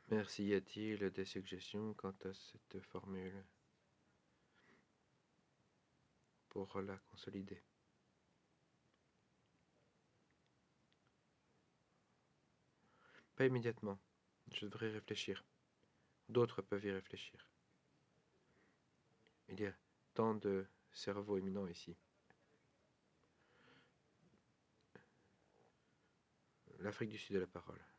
Merci. Y a-t-il des suggestions quant à cette formule pour la consolider? Pas immédiatement. Je devrais réfléchir. D'autres peuvent y réfléchir. Il y a tant de cerveaux éminents ici. L'Afrique du Sud a la parole.